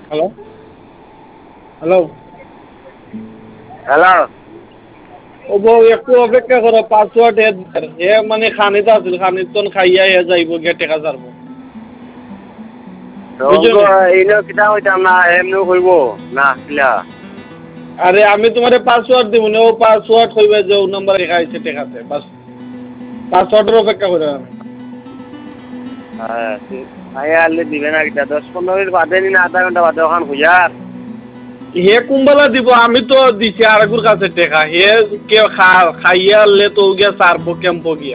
hello hello hello ও বউ একটু অপেক্ষা করো পাসওয়ার্ড এ মানে খানিত আছিল খানিত খাইয়া যাইব গিয়ে টেকা ছাড়বো বুঝছো নি এইনো কিতা হইতাম না এমনি হইব না কিলা আরে আমি তোমার পাসওয়ার্ড দিব না ও পাসওয়ার্ড হইবে যে ও নাম্বার লেখা আছে টেকাতে বাস পাসওয়ার্ডের অপেক্ষা করে আমি হ্যাঁ আয় আনলে দিবে না কিতা 10-15 মিনিট বাদে নি না আধা ঘন্টা বাদে ওখান হইয়ার হে কুম্বালা দিব আমি তো দিছি আরেকুর কাছে টেকা হে কে খাইয়া আনলে তো গিয়া সারবো ক্যাম্পো গিয়া